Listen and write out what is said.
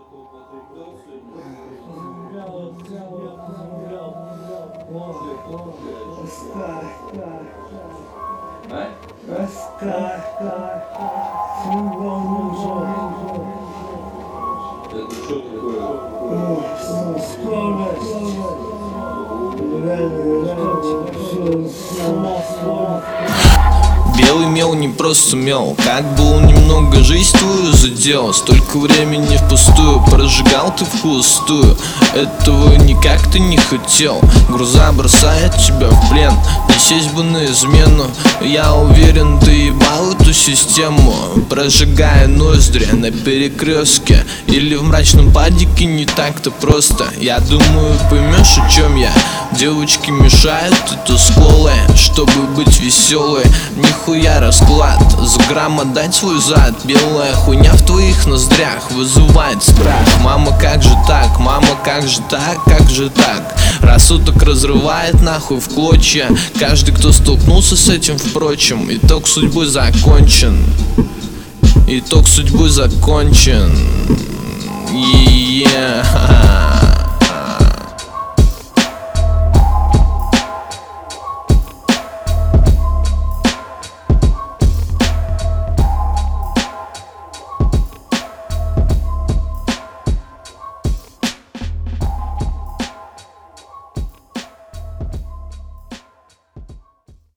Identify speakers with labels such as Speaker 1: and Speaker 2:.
Speaker 1: Это что такое?
Speaker 2: Белый мел не просто мел, как бы он немного жизнь твою задел. Столько времени впустую прожигал ты впустую. Этого никак ты не хотел. Груза бросает тебя в плен, не сесть бы на измену. Я уверен, ты ебал эту систему, прожигая ноздри на перекрестке или в мрачном падике. Не так-то просто. Я думаю, поймешь, о чем я. Девочки мешают это сколы, чтобы быть веселой. Нихуя расклад, за грамм отдать свой зад. Белая хуйня в твоих ноздрях вызывает страх. Мама, как же так? Мама, как же так? Как же так? Рассудок разрывает нахуй в клочья. Каждый, кто столкнулся с этим, впрочем, итог судьбы закончен. Итог судьбы закончен. Yeah.